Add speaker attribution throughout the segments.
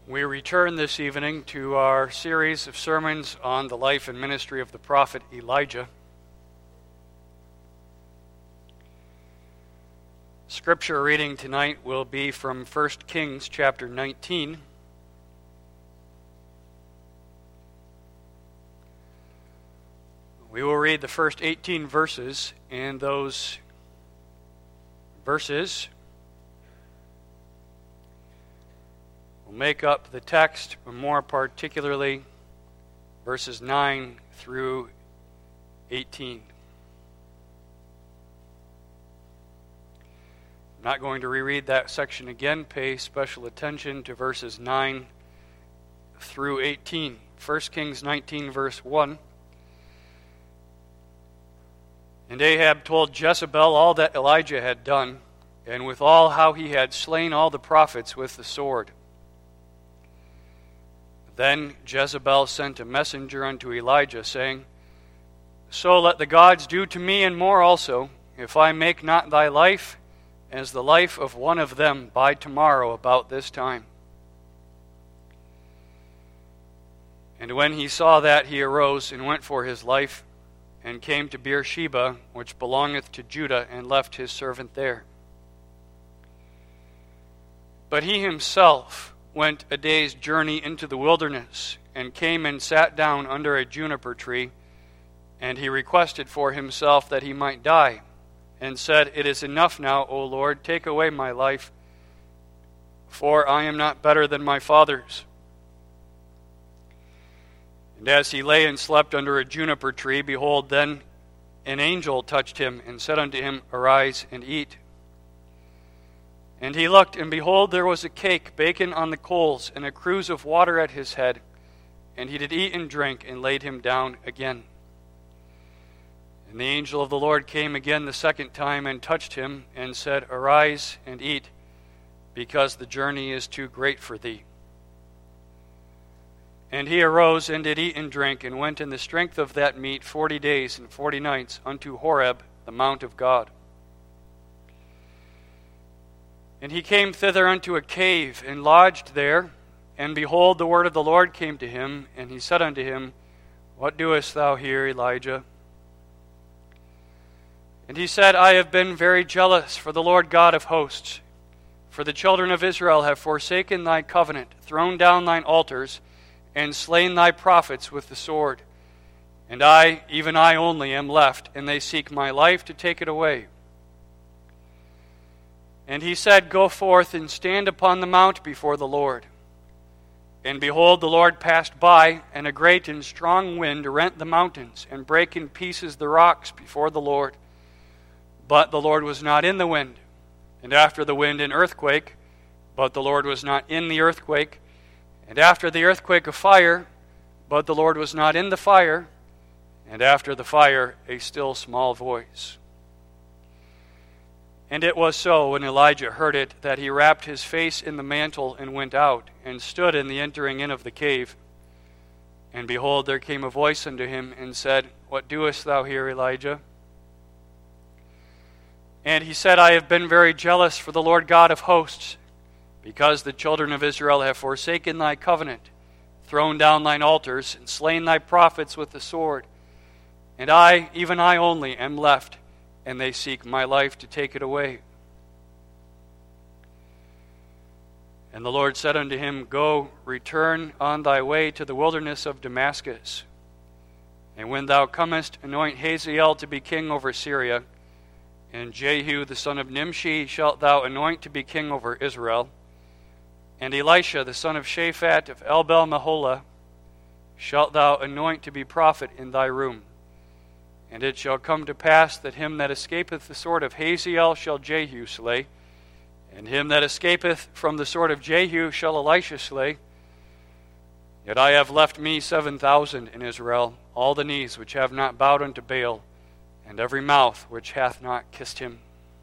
Speaker 1: We return this evening to our series of sermons on the life and ministry of the prophet Elijah. Scripture reading tonight will be from 1 Kings chapter 19. We will read the first 18 verses, and those verses will make up the text, but more particularly verses 9 through 18. I'm not going to reread that section again. Pay special attention to verses 9 through 18. 1 Kings 19, verse 1. And Ahab told Jezebel all that Elijah had done, and withal how he had slain all the prophets with the sword. Then Jezebel sent a messenger unto Elijah, saying, So let the gods do to me and more also, if I make not thy life as the life of one of them by tomorrow about this time. And when he saw that, he arose and went for his life, and came to Beersheba, which belongeth to Judah, and left his servant there. But he himself went a day's journey into the wilderness, and came and sat down under a juniper tree, and he requested for himself that he might die, and said, It is enough now, O Lord, take away my life, for I am not better than my fathers. And as he lay and slept under a juniper tree, behold, then an angel touched him, and said unto him, Arise and eat. And he looked, and behold, there was a cake baken on the coals, and a cruse of water at his head. And he did eat and drink, and laid him down again. And the angel of the Lord came again the second time, and touched him, and said, Arise and eat, because the journey is too great for thee. And he arose, and did eat and drink, and went in the strength of that meat 40 days and 40 nights unto Horeb, the mount of God. And he came thither unto a cave, and lodged there. And behold, the word of the Lord came to him, and he said unto him, What doest thou here, Elijah? And he said, I have been very jealous for the Lord God of hosts. For the children of Israel have forsaken thy covenant, thrown down thine altars, and slain thy prophets with the sword. And I, even I only, am left, and they seek my life to take it away. And he said, Go forth and stand upon the mount before the Lord. And behold, the Lord passed by, and a great and strong wind rent the mountains, and brake in pieces the rocks before the Lord. But the Lord was not in the wind. And after the wind an earthquake, but the Lord was not in the earthquake. And after the earthquake a fire, but the Lord was not in the fire. And after the fire a still small voice. And it was so, when Elijah heard it, that he wrapped his face in the mantle and went out, and stood in the entering in of the cave. And behold, there came a voice unto him, and said, What doest thou here, Elijah? And he said, I have been very jealous for the Lord God of hosts, because the children of Israel have forsaken thy covenant, thrown down thine altars, and slain thy prophets with the sword. And I, even I only, am left, and they seek my life to take it away. And the Lord said unto him, Go, return on thy way to the wilderness of Damascus. And when thou comest, anoint Hazael to be king over Syria, and Jehu the son of Nimshi shalt thou anoint to be king over Israel. And Elisha the son of Shaphat of Abel-Meholah shalt thou anoint to be prophet in thy room. And it shall come to pass that him that escapeth the sword of Hazael shall Jehu slay, and him that escapeth from the sword of Jehu shall Elisha slay. Yet I have left me 7,000 in Israel, all the knees which have not bowed unto Baal, and every mouth which hath not kissed him.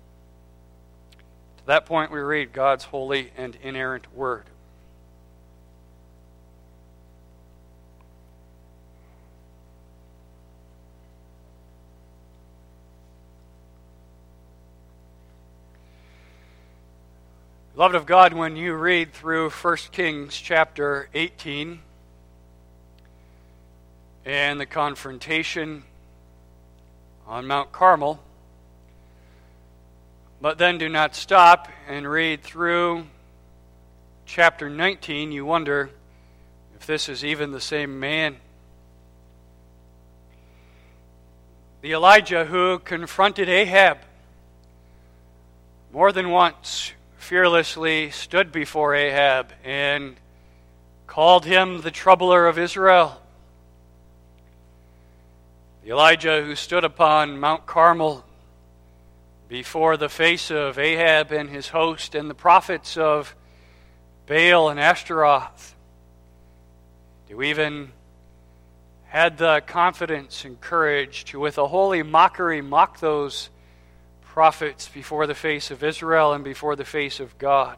Speaker 1: To that point we read God's holy and inerrant word. Beloved of God, when you read through 1 Kings chapter 18 and the confrontation on Mount Carmel, but then do not stop and read through chapter 19, you wonder if this is even the same man. The Elijah who confronted Ahab more than once, fearlessly stood before Ahab and called him the troubler of Israel. The Elijah who stood upon Mount Carmel before the face of Ahab and his host and the prophets of Baal and Ashtaroth, who even had the confidence and courage to, with a holy mockery, mock those prophets before the face of Israel and before the face of God.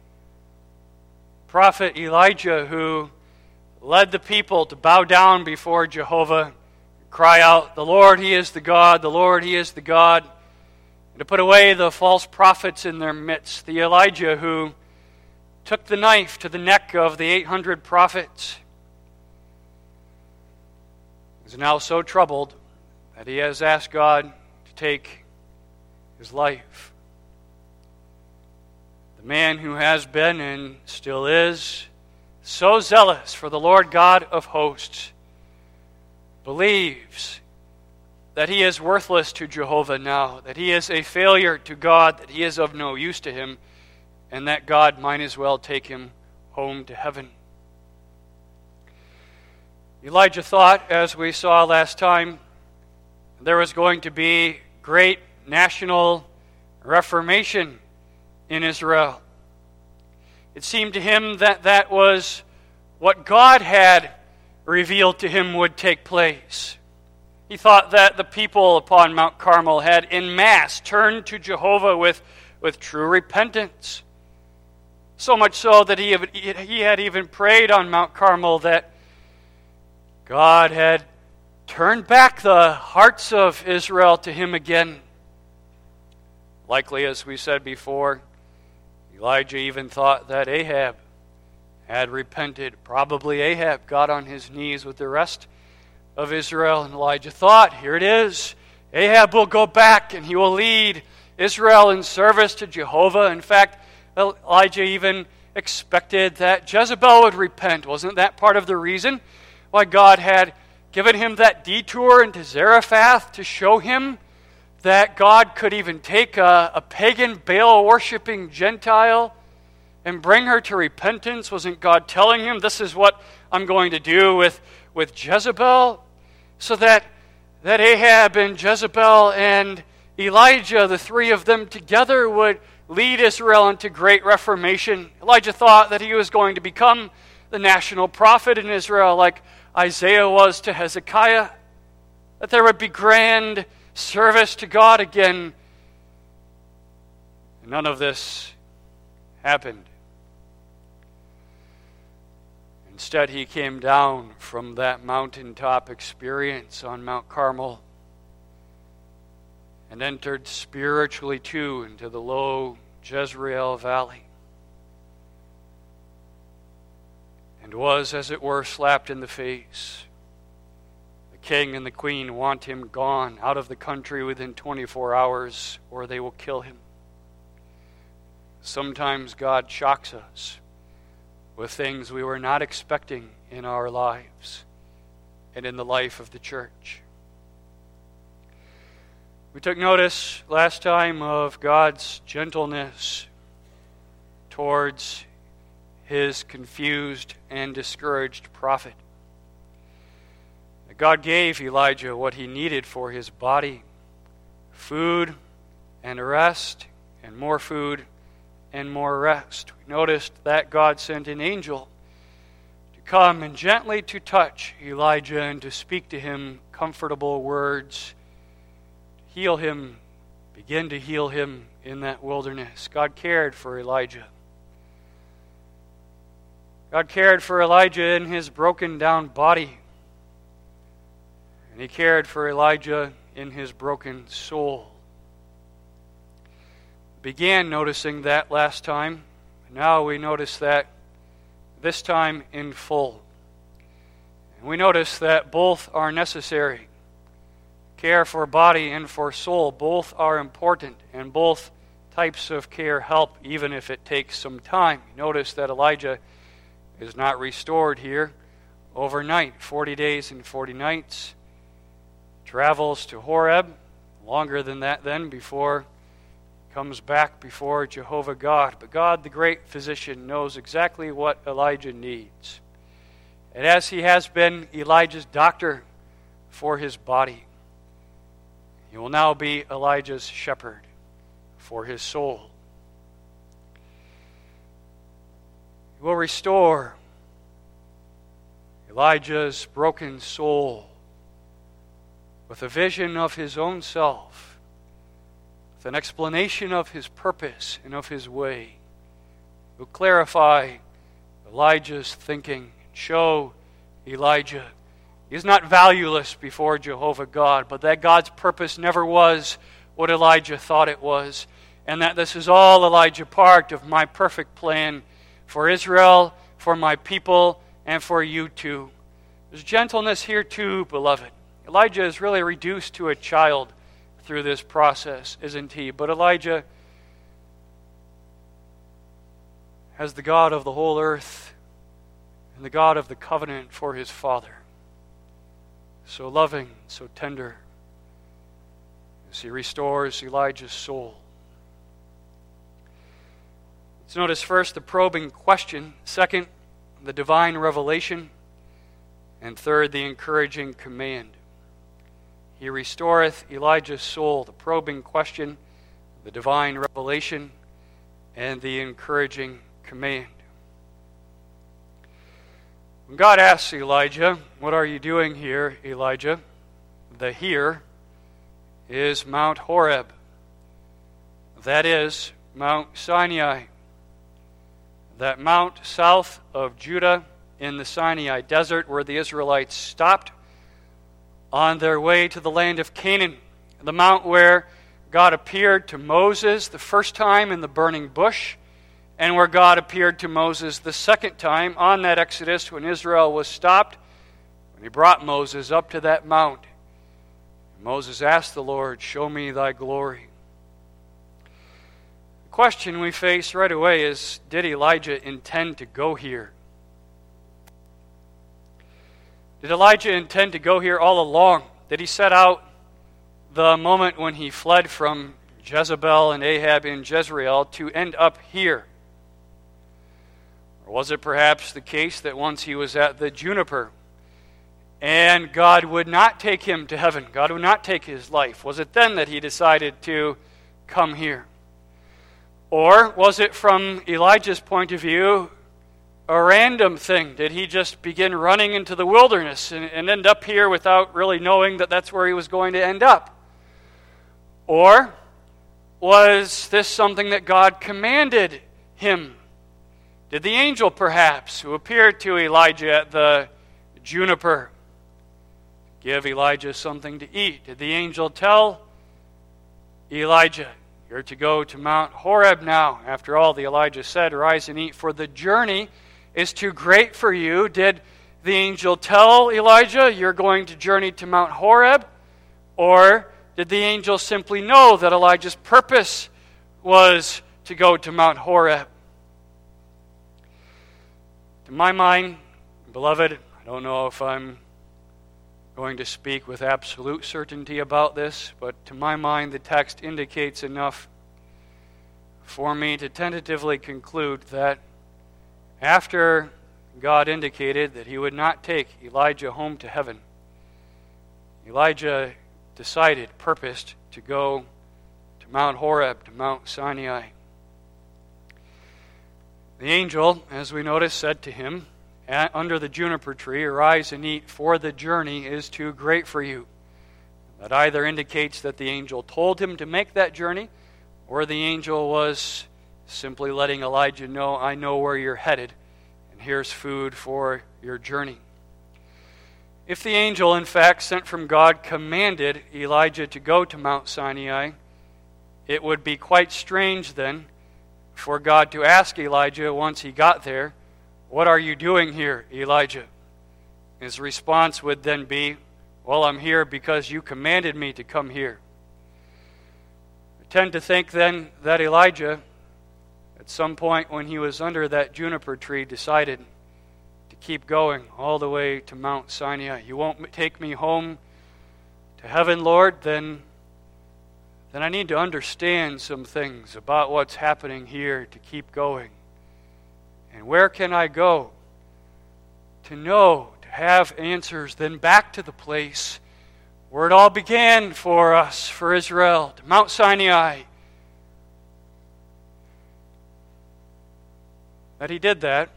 Speaker 1: Prophet Elijah, who led the people to bow down before Jehovah, cry out, "The Lord, He is the God, the Lord, He is the God," and to put away the false prophets in their midst. The Elijah who took the knife to the neck of the 800 prophets is now so troubled that he has asked God to take his life. The man who has been and still is so zealous for the Lord God of hosts believes that he is worthless to Jehovah now, that he is a failure to God, that he is of no use to him, and that God might as well take him home to heaven. Elijah thought, as we saw last time, there was going to be great national reformation in Israel. It seemed to him that that was what God had revealed to him would take place. He thought that the people upon Mount Carmel had en masse turned to Jehovah with true repentance. So much so that he had even prayed on Mount Carmel that God had turned back the hearts of Israel to him again. Likely, as we said before, Elijah even thought that Ahab had repented. Probably Ahab got on his knees with the rest of Israel, and Elijah thought, here it is. Ahab will go back and he will lead Israel in service to Jehovah. In fact, Elijah even expected that Jezebel would repent. Wasn't that part of the reason why God had given him that detour into Zarephath to show him that God could even take a pagan Baal-worshipping Gentile and bring her to repentance? Wasn't God telling him, this is what I'm going to do with Jezebel? So that Ahab and Jezebel and Elijah, the three of them together, would lead Israel into great reformation. Elijah thought that he was going to become the national prophet in Israel like Isaiah was to Hezekiah, that there would be grand service to God again. None of this happened. Instead, he came down from that mountaintop experience on Mount Carmel and entered spiritually too into the low Jezreel valley, and was, as it were, slapped in the face. The king and the queen want him gone out of the country within 24 hours, or they will kill him. Sometimes God shocks us with things we were not expecting in our lives and in the life of the church. We took notice last time of God's gentleness towards his confused and discouraged prophet. God gave Elijah what he needed for his body: food and rest, and more food and more rest. We noticed that God sent an angel to come and gently to touch Elijah and to speak to him comfortable words, heal him, begin to heal him in that wilderness. God cared for Elijah. God cared for Elijah in his broken down body. And he cared for Elijah in his broken soul. Began noticing that last time Now we notice that this time in full. And we notice that both are necessary. Care for body and for soul, both are important, and both types of care help even if it takes some time. Notice that Elijah is not restored here overnight, 40 days and 40 nights. Travels to Horeb, longer than that then, before comes back before Jehovah God. But God, the great physician, knows exactly what Elijah needs. And as he has been Elijah's doctor for his body, he will now be Elijah's shepherd for his soul. He will restore Elijah's broken soul with a vision of his own self, with an explanation of his purpose and of his way. He will clarify Elijah's thinking, show Elijah he is not valueless before Jehovah God, but that God's purpose never was what Elijah thought it was, and that this is all, Elijah, part of my perfect plan for Israel, for my people, and for you too. There's gentleness here too, beloved. Elijah is really reduced to a child through this process, isn't he? But Elijah has the God of the whole earth and the God of the covenant for his father. So loving, so tender, as he restores Elijah's soul. Let's notice first the probing question, second, the divine revelation, and third, the encouraging command. He restoreth Elijah's soul, the probing question, the divine revelation, and the encouraging command. When God asks Elijah, "What are you doing here, Elijah?" the here is Mount Horeb. That is Mount Sinai. That mount south of Judah in the Sinai desert where the Israelites stopped on their way to the land of Canaan. The mount where God appeared to Moses the first time in the burning bush, and where God appeared to Moses the second time on that Exodus when Israel was stopped, when he brought Moses up to that mount. And Moses asked the Lord, "Show me thy glory." The question we face right away is, did Elijah intend to go here? Did Elijah intend to go here all along? Did he set out the moment when he fled from Jezebel and Ahab in Jezreel to end up here? Or was it perhaps the case that once he was at the juniper and God would not take him to heaven, God would not take his life? Was it then that he decided to come here? Or was it from Elijah's point of view a random thing? Did he just begin running into the wilderness and end up here without really knowing that that's where he was going to end up? Or was this something that God commanded him? Did the angel perhaps, who appeared to Elijah at the juniper, give Elijah something to eat? Did the angel tell Elijah, "You're to go to Mount Horeb now"? After all, the Elijah said, "Rise and eat, for the journey is too great for you." Did the angel tell Elijah, "You're going to journey to Mount Horeb"? Or did the angel simply know that Elijah's purpose was to go to Mount Horeb? To my mind, beloved, I don't know if I'm going to speak with absolute certainty about this, but to my mind the text indicates enough for me to tentatively conclude that after God indicated that he would not take Elijah home to heaven, Elijah decided, purposed, to go to Mount Horeb, to Mount Sinai. The angel, as we notice, said to him, under the juniper tree, "Arise and eat, for the journey is too great for you." That either indicates that the angel told him to make that journey, or the angel was simply letting Elijah know, "I know where you're headed, and here's food for your journey." If the angel, in fact, sent from God, commanded Elijah to go to Mount Sinai, it would be quite strange then for God to ask Elijah once he got there, "What are you doing here, Elijah?" His response would then be, "Well, I'm here because you commanded me to come here." I tend to think then that Elijah, at some point when he was under that juniper tree, decided to keep going all the way to Mount Sinai. "You won't take me home to heaven, Lord, then I need to understand some things about what's happening here to keep going. And where can I go to know, to have answers?" Then back to the place where it all began for us, for Israel, to Mount Sinai. That he did that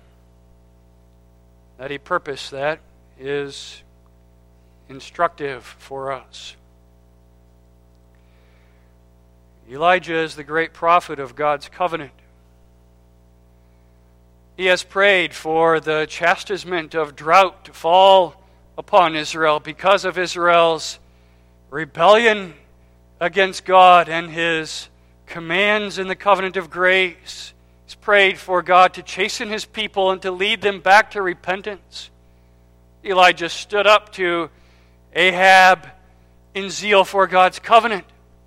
Speaker 1: he purposed that, is instructive for us. Elijah is the great prophet of God's covenant. He has prayed for the chastisement of drought to fall upon Israel because of Israel's rebellion against God and his commands in the covenant of grace. He's prayed for God to chasten his people and to lead them back to repentance. Elijah stood up to Ahab in zeal for God's covenant.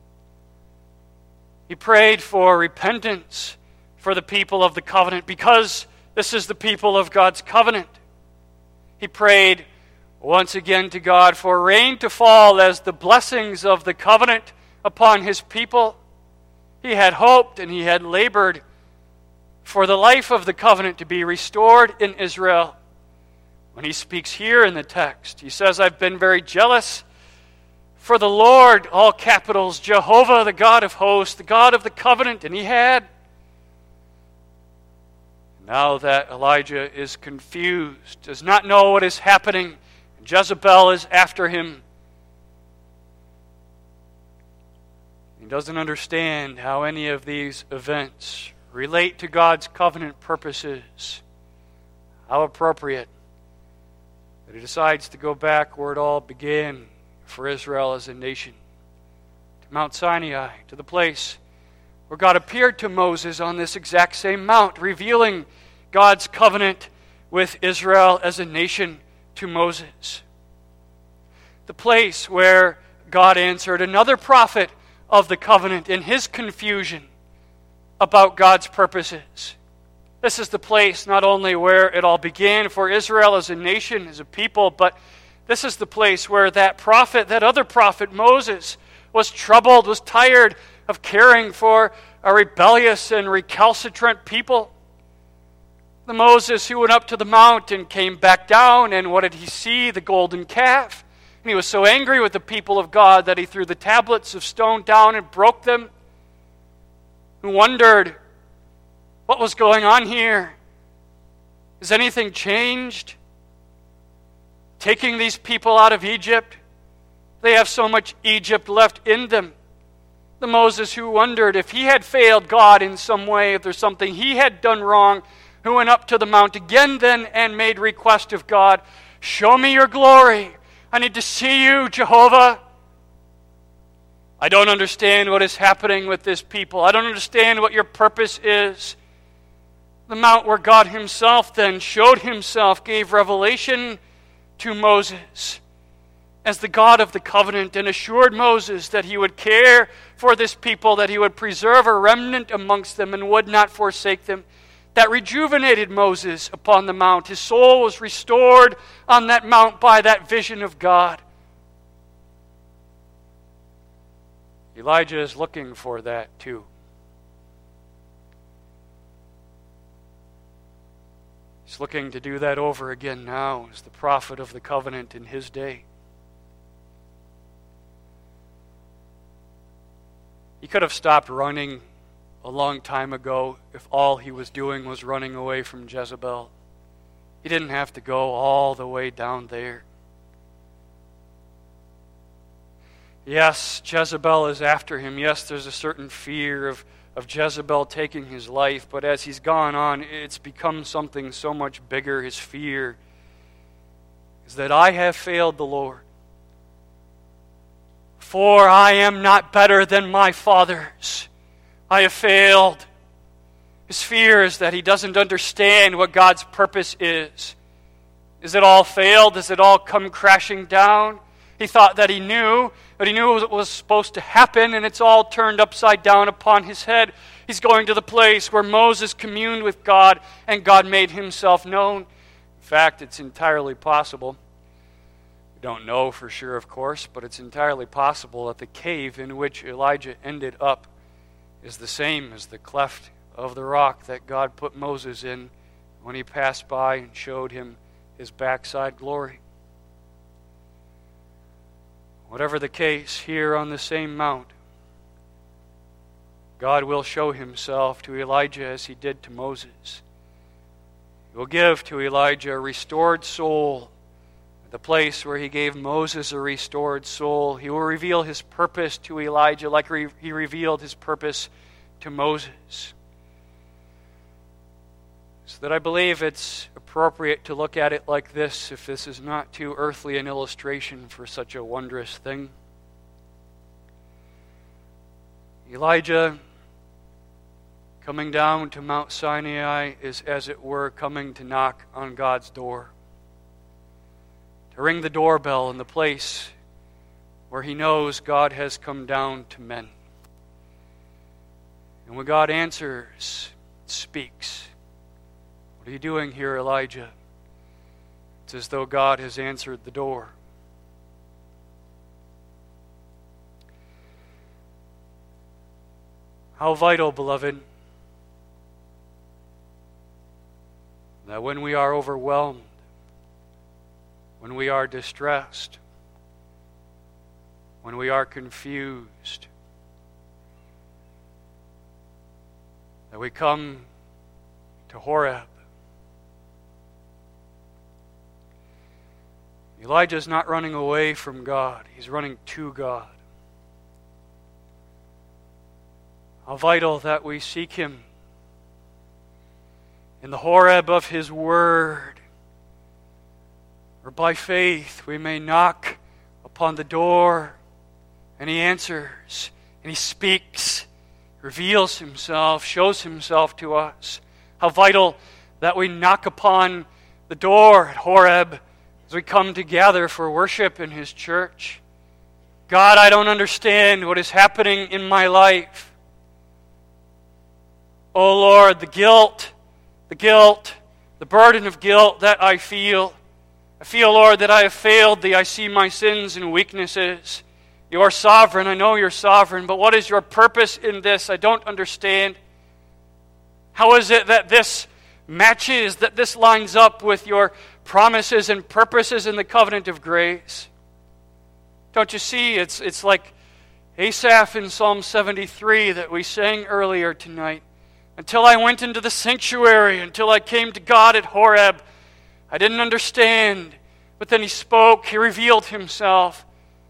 Speaker 1: He prayed for repentance for the people of the covenant because this is the people of God's covenant. He prayed once again to God for rain to fall as the blessings of the covenant upon his people. He had hoped and he had labored for the life of the covenant to be restored in Israel. When he speaks here in the text, he says, "I've been very jealous for the Lord," all capitals, Jehovah, the God of hosts, the God of the covenant, and he had. Now that Elijah is confused, does not know what is happening, and Jezebel is after him, he doesn't understand how any of these events relate to God's covenant purposes. How appropriate that he decides to go back where it all began for Israel as a nation, to Mount Sinai, to the place where God appeared to Moses on this exact same mount, revealing God's covenant with Israel as a nation to Moses. The place where God answered another prophet of the covenant in his confusion about God's purposes. This is the place not only where it all began for Israel as a nation, as a people, but this is the place where that prophet, that other prophet, Moses, was troubled, was tired of caring for a rebellious and recalcitrant people. The Moses who went up to the mount and came back down, and what did he see? The golden calf. And he was so angry with the people of God that he threw the tablets of stone down and broke them. He wondered, what was going on here? Has anything changed? Taking these people out of Egypt, they have so much Egypt left in them. The Moses who wondered if he had failed God in some way, if there's something he had done wrong, who went up to the mount again then and made request of God, "Show me your glory. I need to see you, Jehovah. I don't understand what is happening with this people. I don't understand what your purpose is." The mount where God himself then showed himself, gave revelation to Moses as the God of the covenant, and assured Moses that he would care for this people, that he would preserve a remnant amongst them and would not forsake them. That rejuvenated Moses upon the mount. His soul was restored on that mount by that vision of God. Elijah is looking for that too. He's looking to do that over again now as the prophet of the covenant in his day. He could have stopped running a long time ago if all he was doing was running away from Jezebel. He didn't have to go all the way down there. Yes, Jezebel is after him. Yes, there's a certain fear of Jezebel taking his life, but as he's gone on, it's become something so much bigger. His fear is that I have failed the Lord. For I am not better than my fathers. I have failed. His fear is that he doesn't understand what God's purpose is. Is it all failed? Does it all come crashing down? He thought that he knew, but he knew what was supposed to happen, and it's all turned upside down upon his head. He's going to the place where Moses communed with God, and God made himself known. In fact, it's entirely possible. We don't know for sure, of course, but it's entirely possible that the cave in which Elijah ended up is the same as the cleft of the rock that God put Moses in when he passed by and showed him his backside glory. Whatever the case, here on the same mount, God will show himself to Elijah as he did to Moses. He will give to Elijah a restored soul. At the place where he gave Moses a restored soul, he will reveal his purpose to Elijah like he revealed his purpose to Moses. So that I believe it's appropriate to look at it like this, if this is not too earthly an illustration for such a wondrous thing. Elijah coming down to Mount Sinai is, as it were, coming to knock on God's door, to ring the doorbell in the place where he knows God has come down to men. And when God answers, speaks, "What are you doing here, Elijah?" It's as though God has answered the door. How vital, beloved, that when we are overwhelmed, when we are distressed, when we are confused, that we come to Horeb. Elijah is not running away from God. He's running to God. How vital that we seek him in the Horeb of his word, where by faith we may knock upon the door, and he answers, and he speaks, reveals himself, shows himself to us. How vital that we knock upon the door at Horeb as we come together for worship in his church. God, I don't understand what is happening in my life. Oh Lord, the guilt, the burden of guilt that I feel. I feel, Lord, that I have failed thee. I see my sins and weaknesses. You are sovereign. I know you're sovereign, but what is your purpose in this? I don't understand. How is it that this matches, that this lines up with your promises and purposes in the covenant of grace? Don't you see? It's like Asaph in Psalm 73 that we sang earlier tonight. Until I went into the sanctuary, until I came to God at Horeb, I didn't understand. But then he spoke, he revealed himself.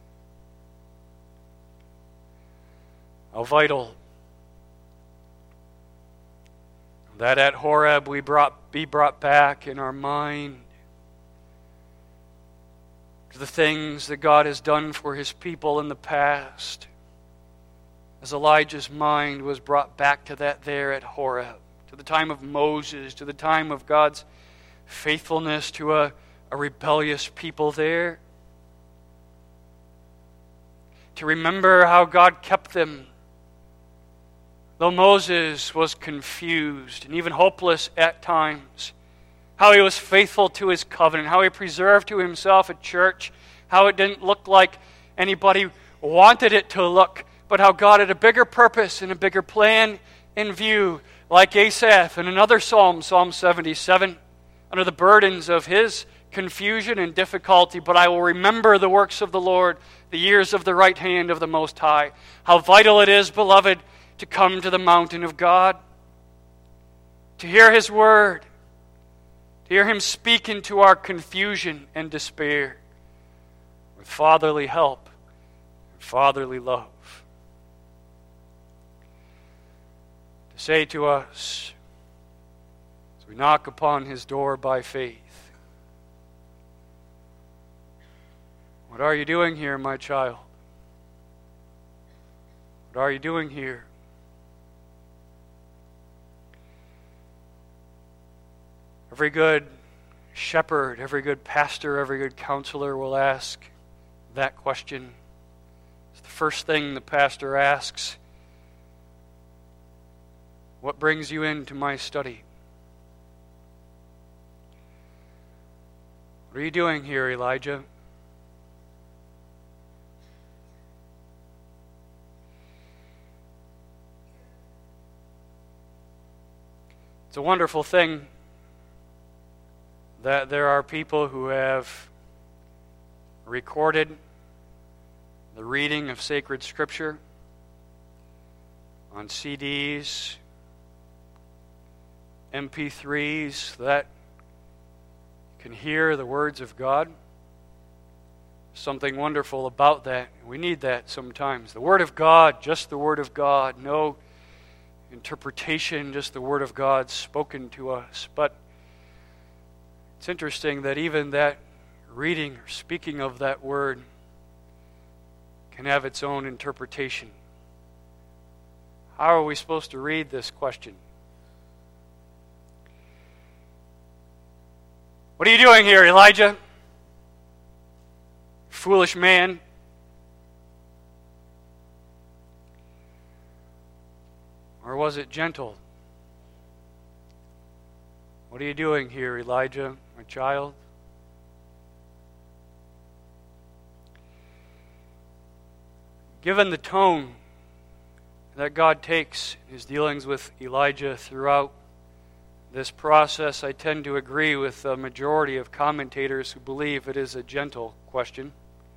Speaker 1: How vital that at Horeb we be brought back in our mind to the things that God has done for his people in the past. As Elijah's mind was brought back to that there at Horeb, to the time of Moses, to the time of God's faithfulness to a rebellious people there. To remember how God kept them. Though Moses was confused and even hopeless at times, how he was faithful to his covenant, how he preserved to himself a church, how it didn't look like anybody wanted it to look, but how God had a bigger purpose and a bigger plan in view, like Asaph in another psalm, Psalm 77, under the burdens of his confusion and difficulty. But I will remember the works of the Lord, the years of the right hand of the Most High. How vital it is, beloved, to come to the mountain of God, to hear his word, to hear him speak into our confusion and despair with fatherly help and fatherly love. To say to us, as we knock upon his door by faith, "What are you doing here, my child? What are you doing here?" Every good shepherd, every good pastor, every good counselor will ask that question. It's the first thing the pastor asks. What brings you into my study? What are you doing here, Elijah? It's a wonderful thing that there are people who have recorded the reading of sacred scripture on CDs, MP3s, that can hear the words of God. Something wonderful about that. We need that sometimes. The Word of God, just the Word of God. No interpretation, just the Word of God spoken to us. But it's interesting that even that reading or speaking of that Word can have its own interpretation. How are we supposed to read this question? What are you doing here, Elijah? Foolish man. Or was it gentle? What are you doing here, Elijah, my child? Given the tone that God takes in His dealings with Elijah throughout this process, I tend to agree with the majority of commentators who believe it is a gentle question,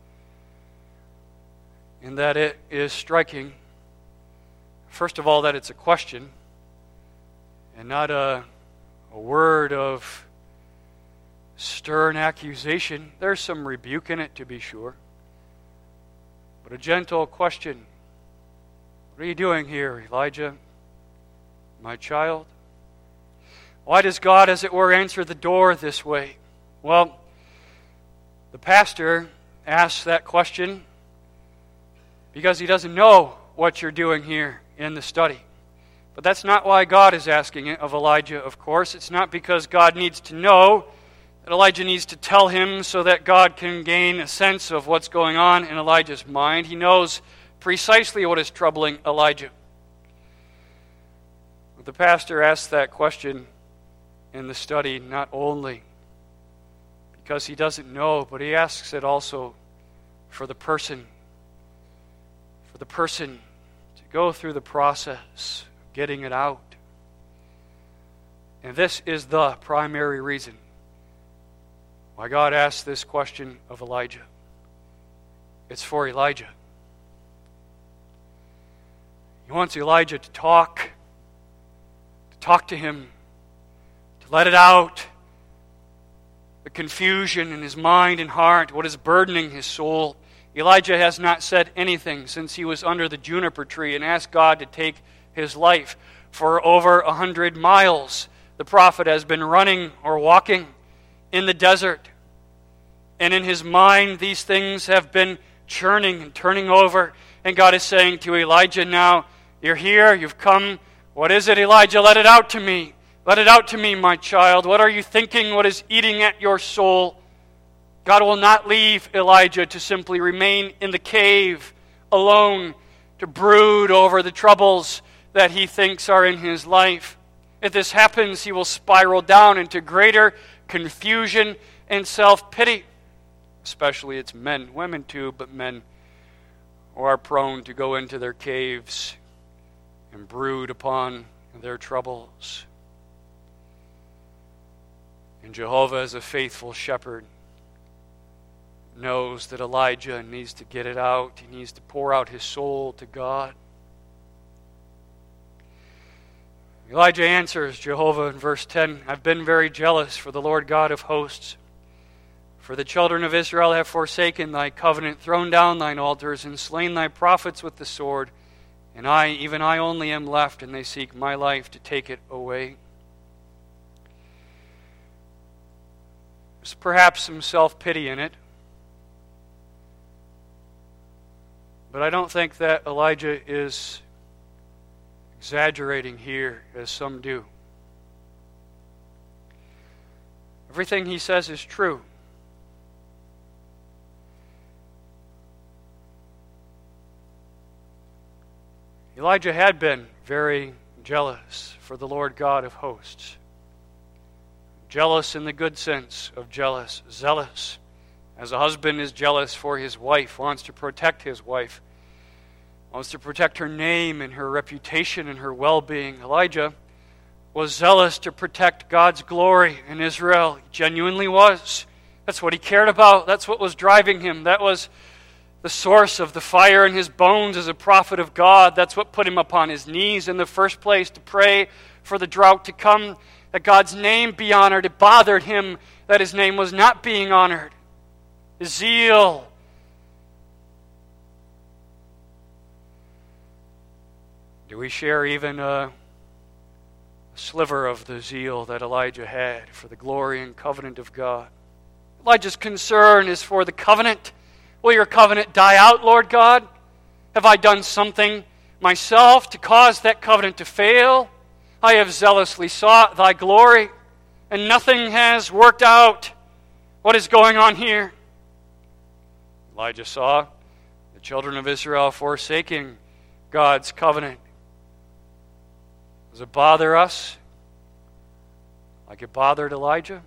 Speaker 1: in that it is striking, first of all, that it's a question and not a word of stern accusation. There's some rebuke in it, to be sure, but a gentle question. What are you doing here, Elijah, my child? Why does God, as it were, answer the door this way? Well, the pastor asks that question because he doesn't know what you're doing here in the study. But that's not why God is asking it of Elijah, of course. It's not because God needs to know, that Elijah needs to tell him so that God can gain a sense of what's going on in Elijah's mind. He knows precisely what is troubling Elijah. But the pastor asks that question in the study not only because he doesn't know, but he asks it also for the person to go through the process of getting it out. And this is the primary reason why God asked this question of Elijah. It's for Elijah. He wants Elijah to talk to him, to let it out, the confusion in his mind and heart, what is burdening his soul. Elijah has not said anything since he was under the juniper tree and asked God to take his life. For over 100 miles, the prophet has been running or walking in the desert. And in his mind, these things have been churning and turning over. And God is saying to Elijah, now, you're here, you've come. What is it, Elijah? Let it out to me. Let it out to me, my child. What are you thinking? What is eating at your soul? God will not leave Elijah to simply remain in the cave alone, to brood over the troubles that he thinks are in his life. If this happens, he will spiral down into greater confusion and self-pity. Especially it's men, women too, but men who are prone to go into their caves and brood upon their troubles. And Jehovah, as a faithful shepherd, knows that Elijah needs to get it out. He needs to pour out his soul to God. Elijah answers Jehovah in verse 10, I've been very jealous for the Lord God of hosts. For the children of Israel have forsaken thy covenant, thrown down thine altars, and slain thy prophets with the sword. And I, even I only, am left, and they seek my life to take it away. There's perhaps some self-pity in it. But I don't think that Elijah is exaggerating here, as some do. Everything he says is true. Elijah had been very jealous for the Lord God of hosts. Jealous in the good sense of jealous, zealous. As a husband is jealous for his wife, wants to protect his wife, wants to protect her name and her reputation and her well-being. Elijah was zealous to protect God's glory in Israel. He genuinely was. That's what he cared about. That's what was driving him. That was the source of the fire in his bones as a prophet of God. That's what put him upon his knees in the first place to pray for the drought to come, that God's name be honored. It bothered him that his name was not being honored. His zeal. Do we share even a sliver of the zeal that Elijah had for the glory and covenant of God? Elijah's concern is for the covenant. Will your covenant die out, Lord God? Have I done something myself to cause that covenant to fail? I have zealously sought thy glory, and nothing has worked out. What is going on here? Elijah saw the children of Israel forsaking God's covenant. Does it bother us like it bothered Elijah?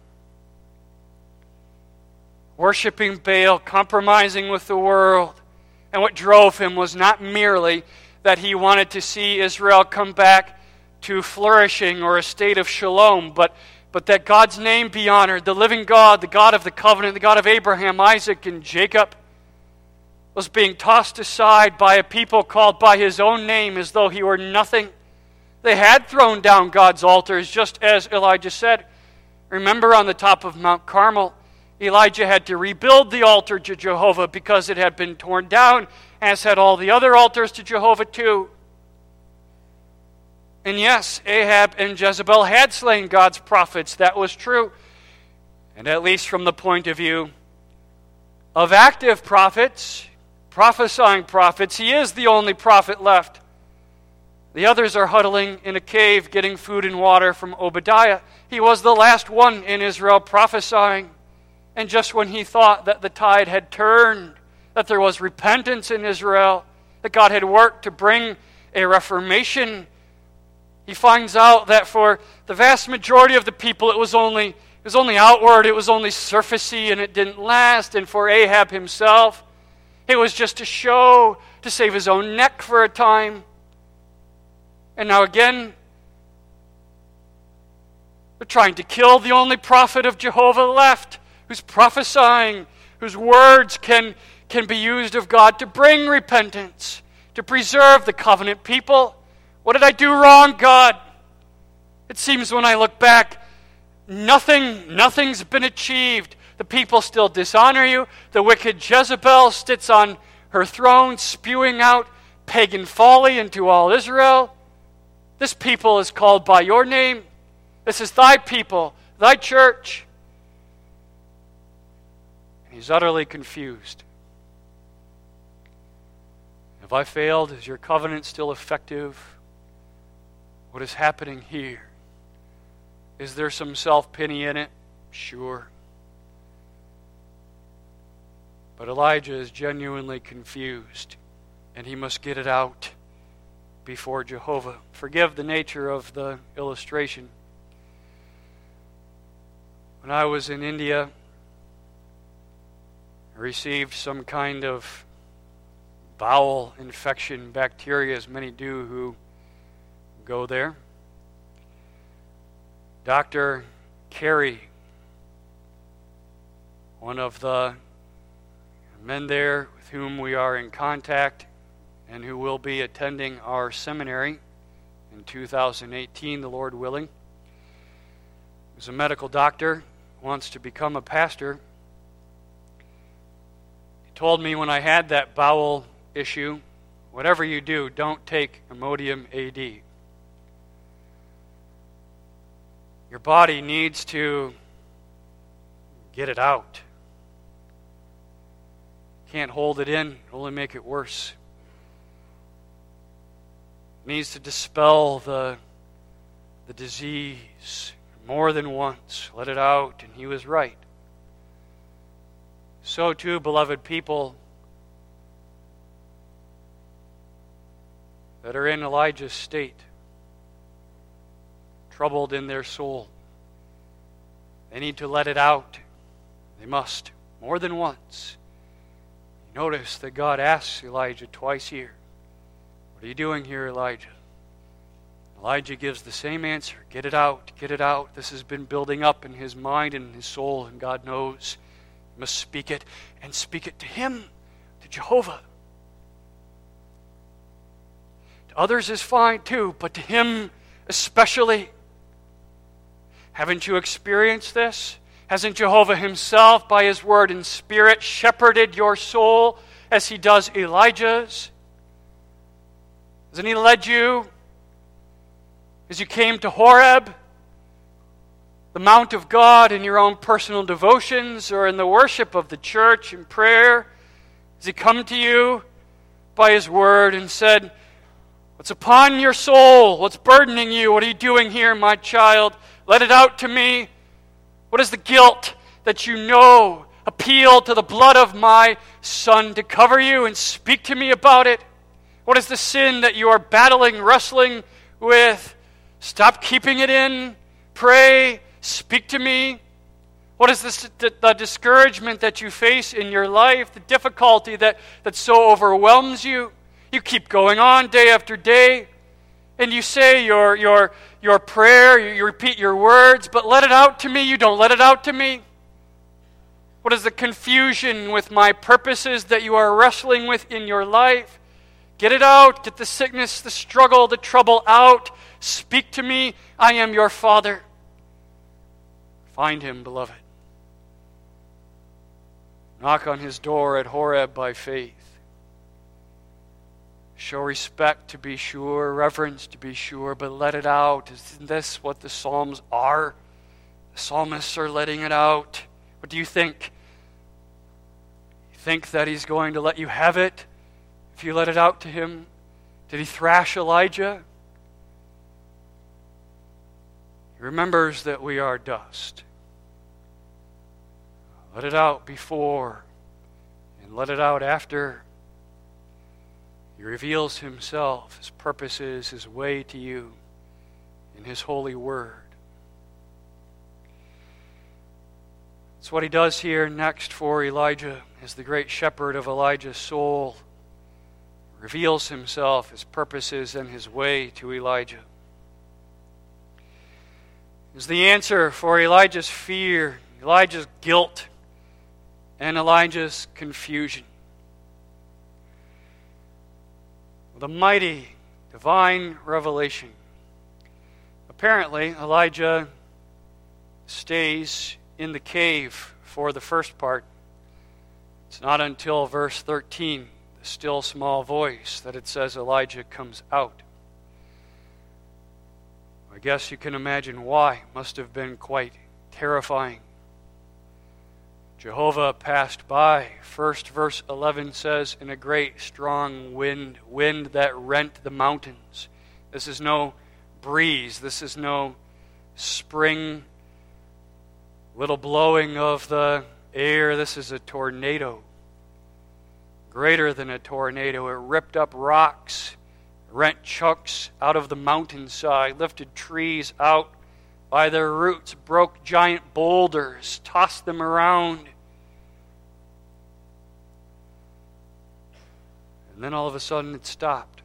Speaker 1: Worshipping Baal, compromising with the world. And what drove him was not merely that he wanted to see Israel come back to flourishing or a state of shalom, but that God's name be honored. The living God, the God of the covenant, the God of Abraham, Isaac, and Jacob, was being tossed aside by a people called by his own name as though he were nothing. They had thrown down God's altars, just as Elijah said. Remember, on the top of Mount Carmel, Elijah had to rebuild the altar to Jehovah because it had been torn down, as had all the other altars to Jehovah too. And yes, Ahab and Jezebel had slain God's prophets. That was true. And at least from the point of view of active prophets, prophesying prophets, he is the only prophet left. The others are huddling in a cave getting food and water from Obadiah. He was the last one in Israel prophesying. And just when he thought that the tide had turned, that there was repentance in Israel, that God had worked to bring a reformation, he finds out that for the vast majority of the people it was only outward, it was only surfacey, and it didn't last. And for Ahab himself, it was just a show to save his own neck for a time. And now again, they're trying to kill the only prophet of Jehovah left, who's prophesying, whose words can be used of God to bring repentance, to preserve the covenant people. What did I do wrong, God? It seems when I look back, nothing's been achieved. The people still dishonor you. The wicked Jezebel sits on her throne, spewing out pagan folly into all Israel. This people is called by your name. This is thy people, thy church. He's utterly confused. Have I failed? Is your covenant still effective? What is happening here? Is there some self-pity in it? Sure. But Elijah is genuinely confused, and he must get it out before Jehovah. Forgive the nature of the illustration. When I was in India, received some kind of bowel infection, bacteria, as many do who go there. Dr. Carey, one of the men there with whom we are in contact and who will be attending our seminary in 2018, the Lord willing, is a medical doctor, wants to become a pastor. Told me when I had that bowel issue, whatever you do, don't take Imodium AD. Your body needs to get it out. Can't hold it in, only make it worse. It needs to dispel the disease, more than once. Let it out, and he was right. So too, beloved people that are in Elijah's state, troubled in their soul, they need to let it out. They must, more than once. Notice that God asks Elijah twice here, "What are you doing here, Elijah?" Elijah gives the same answer. Get it out, get it out. This has been building up in his mind and in his soul, and God knows. You must speak it, and speak it to him, to Jehovah. To others is fine too, but to him especially. Haven't you experienced this? Hasn't Jehovah himself, by his word and spirit, shepherded your soul as he does Elijah's? Hasn't he led you as you came to Horeb, the Mount of God, in your own personal devotions or in the worship of the church in prayer? Has he come to you by his word and said, "What's upon your soul? What's burdening you? What are you doing here, my child? Let it out to me. What is the guilt that you know? Appeal to the blood of my Son to cover you and speak to me about it. What is the sin that you are battling, wrestling with? Stop keeping it in. Pray. Speak to me. What is the discouragement that you face in your life? The difficulty that so overwhelms you? You keep going on day after day, and you say your prayer, you repeat your words, but let it out to me. You don't let it out to me. What is the confusion with my purposes that you are wrestling with in your life? Get it out. Get the sickness, the struggle, the trouble out. Speak to me. I am your Father. Find him, beloved. Knock on his door at Horeb by faith. Show respect, to be sure, reverence, to be sure, but let it out. Isn't this what the Psalms are? The psalmists are letting it out. What do you think? You think that he's going to let you have it if you let it out to him? Did he thrash Elijah? He remembers that we are dust. Let it out before and let it out after. He reveals himself, his purposes, his way to you in his holy word. That's what he does here next for Elijah as the great shepherd of Elijah's soul. He reveals himself, his purposes, and his way to Elijah. Is the answer for Elijah's fear, Elijah's guilt, and Elijah's confusion. The mighty divine revelation. Apparently, Elijah stays in the cave for the first part. It's not until verse 13, the still small voice, that it says Elijah comes out. I guess you can imagine why. It must have been quite terrifying. Jehovah passed by. First, verse 11 says, in a great strong wind that rent the mountains. This is no breeze. This is no spring little blowing of the air. This is a tornado. Greater than a tornado. It ripped up rocks, rent chunks out of the mountainside, lifted trees out by their roots, broke giant boulders, tossed them around. And then all of a sudden it stopped.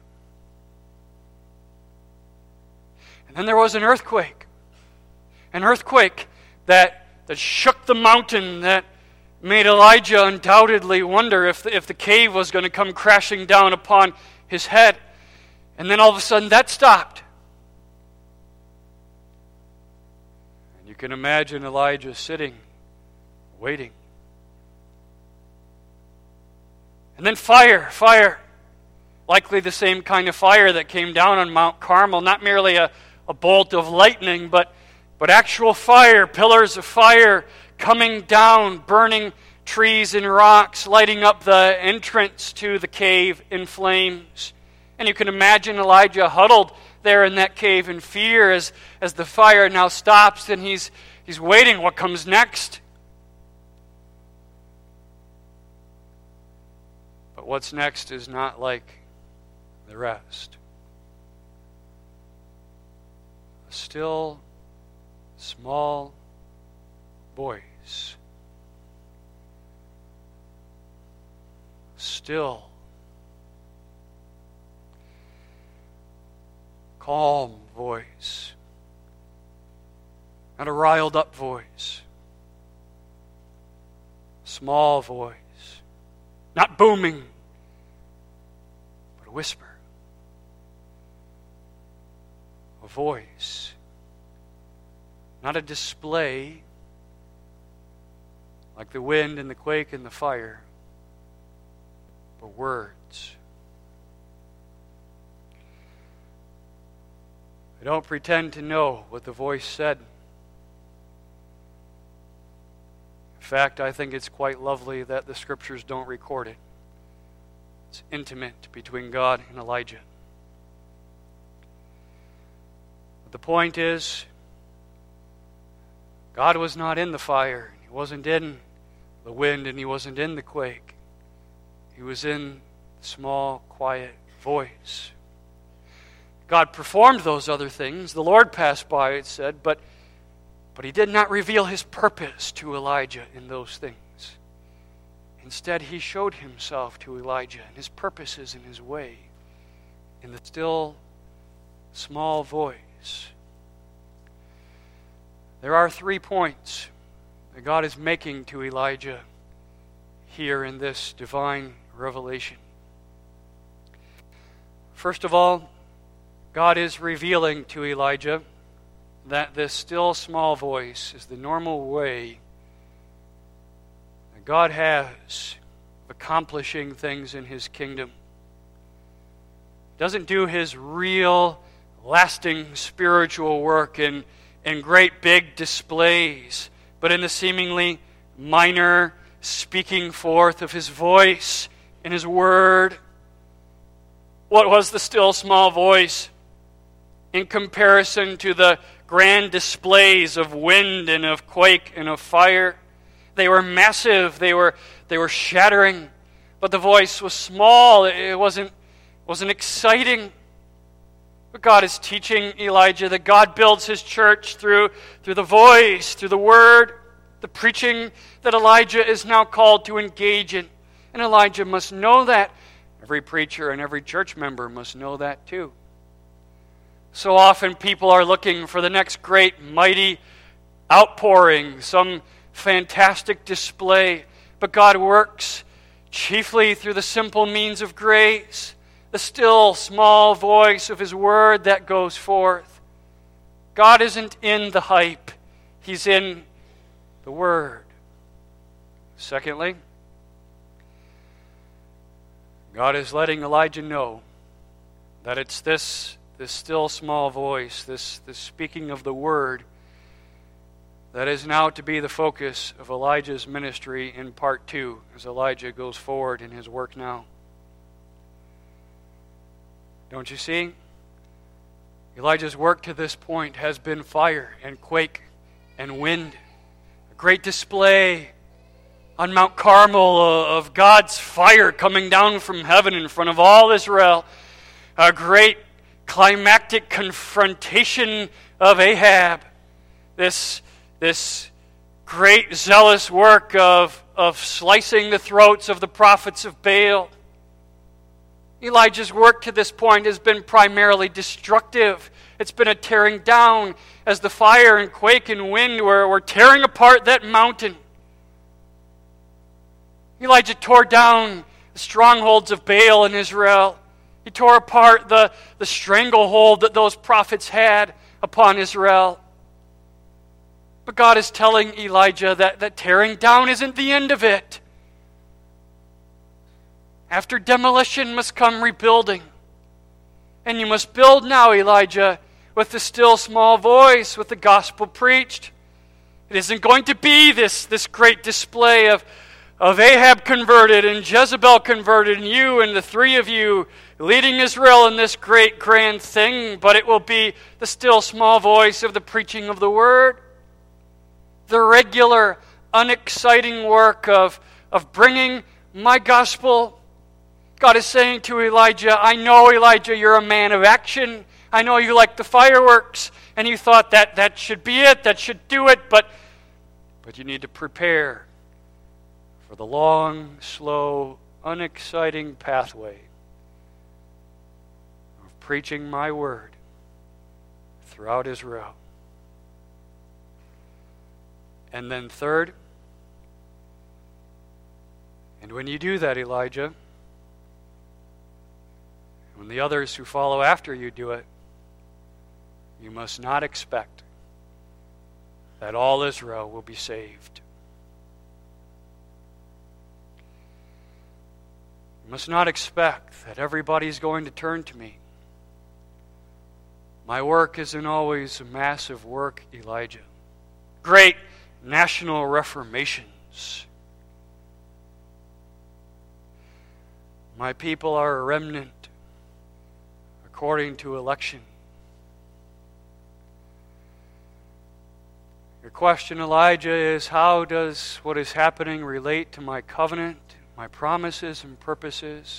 Speaker 1: And then there was an earthquake. An earthquake that shook the mountain, that made Elijah undoubtedly wonder if the cave was going to come crashing down upon his head. And then all of a sudden that stopped. And you can imagine Elijah sitting, waiting. And then fire. Likely the same kind of fire that came down on Mount Carmel. Not merely a bolt of lightning, but actual fire, pillars of fire coming down, burning trees and rocks, lighting up the entrance to the cave in flames. And you can imagine Elijah huddled there in that cave in fear as the fire now stops, and he's waiting what comes next. But what's next is not like the rest. A still, small voice. Still, calm voice. Not a riled up voice. Small voice. Not booming, but a whisper. A voice. Not a display like the wind and the quake and the fire, but words. I don't pretend to know what the voice said. In fact, I think it's quite lovely that the Scriptures don't record it. It's intimate between God and Elijah. But the point is, God was not in the fire. He wasn't in the wind, and He wasn't in the quake. He was in the small, quiet voice. God performed those other things. The Lord passed by, it said, but He did not reveal His purpose to Elijah in those things. Instead, He showed Himself to Elijah and His purposes and His way in the still, small voice. There are 3 points that God is making to Elijah here in this divine revelation. First of all, God is revealing to Elijah that this still small voice is the normal way that God has of accomplishing things in His kingdom. He doesn't do His real, lasting spiritual work in great big displays, but in the seemingly minor speaking forth of His voice in His word. What was the still small voice in comparison to the grand displays of wind and of quake and of fire? They were massive, they were shattering, but the voice was small. It wasn't exciting. But God is teaching Elijah that God builds His church through the voice, through the word, the preaching that Elijah is now called to engage in. And Elijah must know that. Every preacher and every church member must know that too. So often people are looking for the next great, mighty outpouring, some fantastic display. But God works chiefly through the simple means of grace, the still, small voice of His word that goes forth. God isn't in the hype. He's in the word. Secondly, God is letting Elijah know that it's this still small voice, this speaking of the word, that is now to be the focus of Elijah's ministry in part 2, as Elijah goes forward in his work now. Don't you see? Elijah's work to this point has been fire and quake and wind. A great display on Mount Carmel of God's fire coming down from heaven in front of all Israel. A great climactic confrontation of Ahab. This great zealous work of slicing the throats of the prophets of Baal. Elijah's work to this point has been primarily destructive. It's been a tearing down as the fire and quake and wind were tearing apart that mountain. Elijah tore down the strongholds of Baal in Israel. He tore apart the stranglehold that those prophets had upon Israel. But God is telling Elijah that tearing down isn't the end of it. After demolition must come rebuilding. And you must build now, Elijah, with the still small voice, with the gospel preached. It isn't going to be this great display of Ahab converted and Jezebel converted and you and the 3 of you leading Israel in this great grand thing, but it will be the still small voice of the preaching of the word. The regular, unexciting work of bringing my gospel. God is saying to Elijah, I know, Elijah, you're a man of action. I know you like the fireworks, and you thought that should be it, that should do it, but you need to prepare for the long, slow, unexciting pathway of preaching my word throughout Israel. And then third, and when you do that, Elijah, when the others who follow after you do it, you must not expect that all Israel will be saved. You must not expect that everybody's going to turn to me. My work isn't always a massive work, Elijah. Great national reformations. My people are a remnant according to election. Your question, Elijah, is how does what is happening relate to my covenant, my promises and purposes?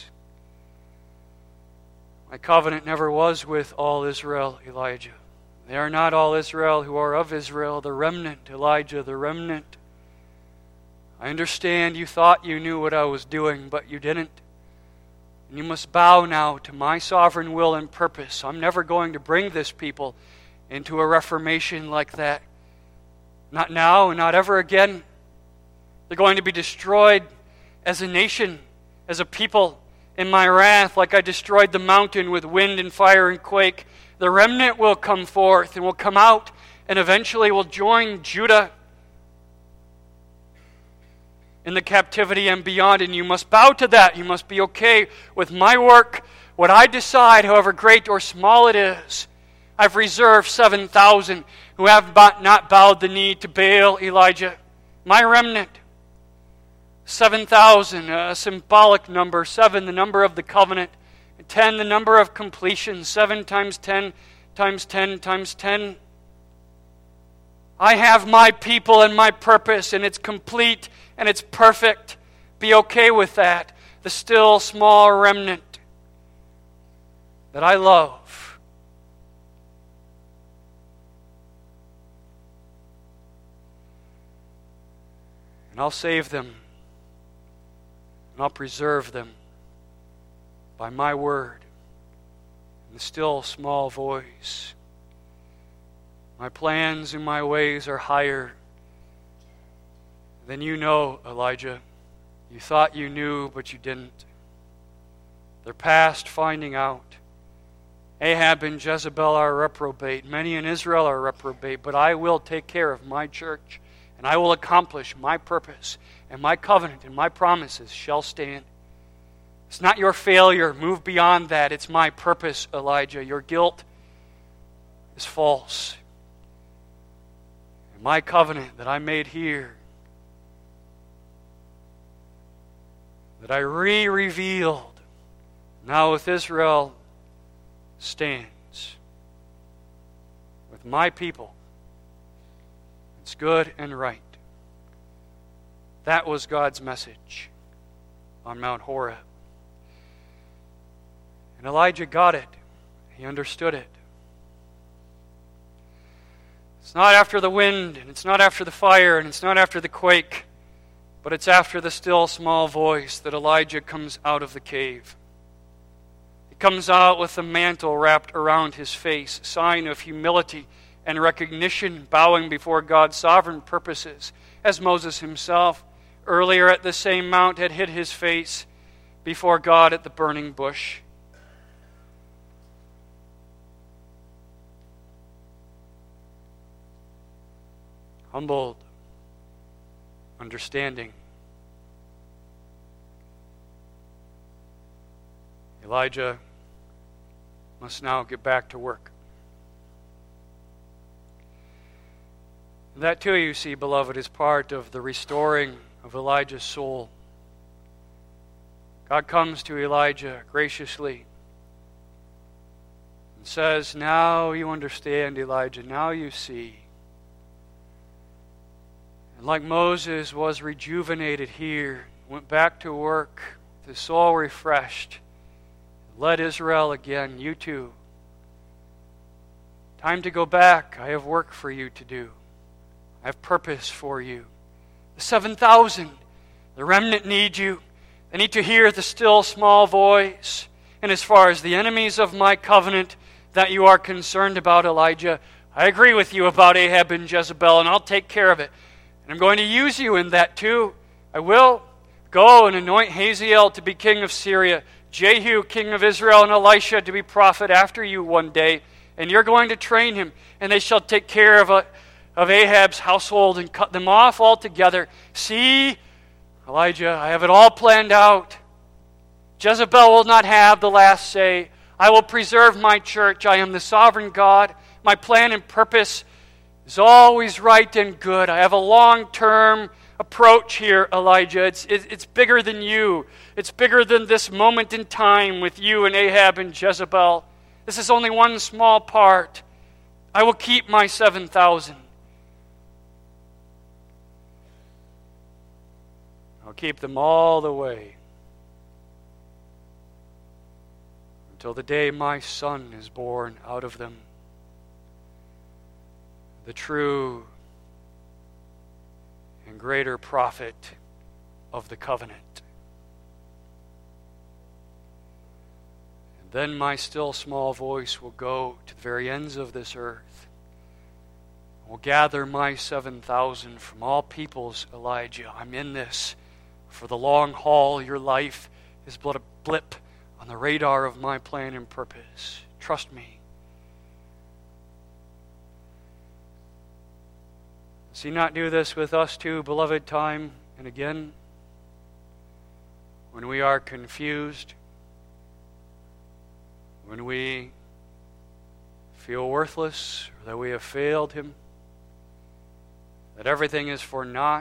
Speaker 1: My covenant never was with all Israel, Elijah. They are not all Israel who are of Israel, the remnant, Elijah, the remnant. I understand you thought you knew what I was doing, but you didn't. And you must bow now to my sovereign will and purpose. I'm never going to bring this people into a reformation like that. Not now and not ever again. They're going to be destroyed as a nation, as a people, in my wrath, like I destroyed the mountain with wind and fire and quake. The remnant will come forth and will come out and eventually will join Judah in the captivity and beyond. And you must bow to that. You must be okay with my work, what I decide, however great or small it is. I've reserved 7,000 who have not bowed the knee to Baal, Elijah. My remnant. 7,000, a symbolic number. 7, the number of the covenant. 10, the number of completion. 7 times 10 times 10 times 10. I have my people and my purpose, and it's complete and it's perfect. Be okay with that. The still small remnant that I love. And I'll save them. And I'll preserve them by my word and the still small voice. My plans and my ways are higher than you know, Elijah. You thought you knew, but you didn't. They're past finding out. Ahab and Jezebel are reprobate. Many in Israel are reprobate, but I will take care of my church, and I will accomplish my purpose, and my covenant and my promises shall stand. It's not your failure. Move beyond that. It's my purpose, Elijah. Your guilt is false. And my covenant that I made here, that I re-revealed now with Israel, stands with my people. It's good and right. That was God's message on Mount Horeb. And Elijah got it. He understood it. It's not after the wind, and it's not after the fire, and it's not after the quake, but it's after the still small voice that Elijah comes out of the cave. He comes out with the mantle wrapped around his face, sign of humility and recognition, bowing before God's sovereign purposes, as Moses himself earlier at the same mount had hid his face before God at the burning bush. Humbled, understanding. Elijah must now get back to work. And that too, you see, beloved, is part of the restoring of Elijah's soul. God comes to Elijah graciously and says, now you understand, Elijah, now you see. And like Moses was rejuvenated here, went back to work, with his soul refreshed, led Israel again, you too. Time to go back. I have work for you to do. I have purpose for you. The 7,000, the remnant need you. They need to hear the still small voice. And as far as the enemies of my covenant that you are concerned about, Elijah, I agree with you about Ahab and Jezebel, and I'll take care of it. And I'm going to use you in that too. I will go and anoint Hazael to be king of Syria, Jehu king of Israel, and Elisha to be prophet after you one day. And you're going to train him, and they shall take care of Ahab's household and cut them off altogether. See, Elijah, I have it all planned out. Jezebel will not have the last say. I will preserve my church. I am the sovereign God. My plan and purpose is always right and good. I have a long-term approach here, Elijah. It's bigger than you. It's bigger than this moment in time with you and Ahab and Jezebel. This is only one small part. I will keep my 7,000. I'll keep them all the way until the day my son is born out of them. The true and greater prophet of the covenant. And then my still small voice will go to the very ends of this earth. I will gather my 7,000 from all peoples, Elijah. I'm in this for the long haul. Your life is but a blip on the radar of my plan and purpose. Trust me. Does he not do this with us too, beloved, time and again? When we are confused, when we feel worthless, or that we have failed him, that everything is for naught,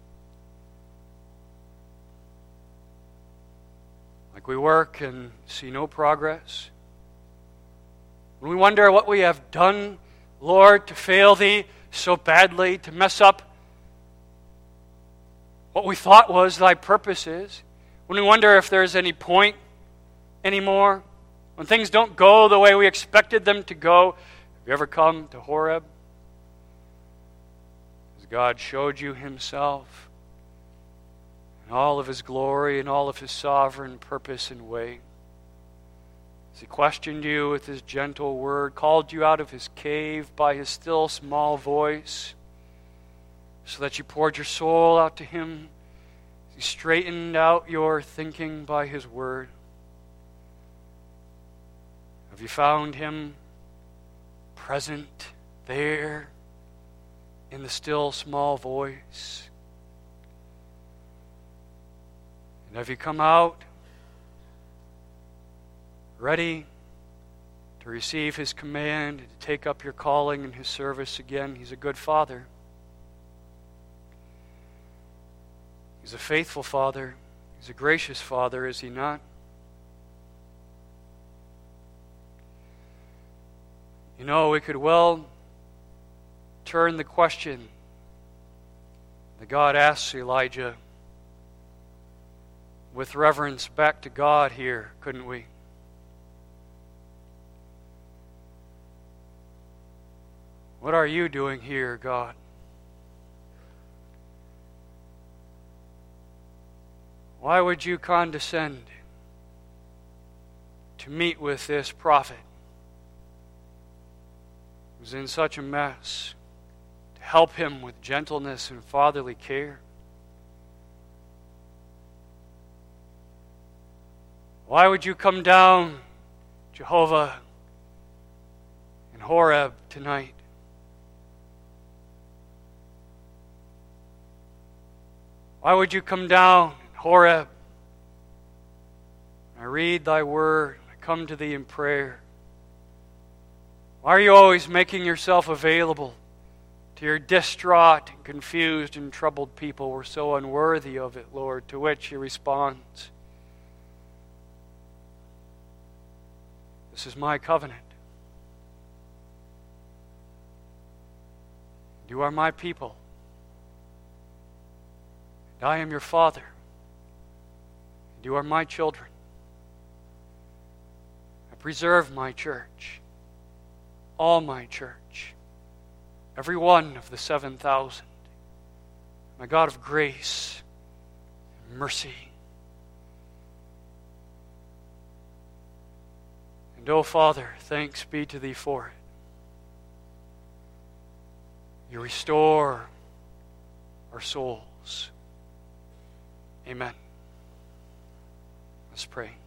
Speaker 1: like we work and see no progress, when we wonder what we have done, Lord, to fail thee so badly, to mess up what we thought was thy purposes, when we wonder if there's any point anymore, when things don't go the way we expected them to go. Have you ever come to Horeb? As God showed you himself in all of his glory and all of his sovereign purpose and way. As he questioned you with his gentle word, called you out of his cave by his still small voice, so that you poured your soul out to him. He straightened out your thinking by his word. Have you found him present there in the still small voice? And have you come out ready to receive his command, to take up your calling in his service again? He's a good father. He's a faithful father. He's a gracious father, is he not? You know, we could well turn the question that God asks Elijah with reverence back to God here, couldn't we? What are you doing here, God? Why would you condescend to meet with this prophet who's in such a mess, to help him with gentleness and fatherly care? Why would you come down, Jehovah, in Horeb tonight? Why would you come down in Horeb? I read thy word, I come to thee in prayer. Why are you always making yourself available to your distraught and confused and troubled people? We're so unworthy of it, Lord. To which he responds, this is my covenant. You are my people. And I am your Father. And you are my children. Preserve my church, all my church, every one of the 7,000. My God of grace and mercy. And, O Father, thanks be to Thee for it. You restore our souls. Amen. Let's pray.